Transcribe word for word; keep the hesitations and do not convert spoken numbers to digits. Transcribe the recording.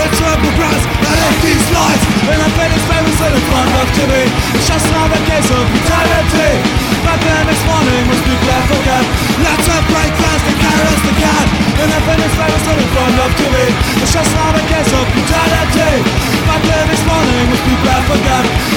Let's rebel grass and hate these lies. And I bet it's famous and it's fun enough to be. It's just another case of brutality. Back then this morning was people I forget. Let's have break fast and carry us the cat. And I bet it's famous and it's fun enough to be. It's just another case of brutality. Back then this morning was people I forget.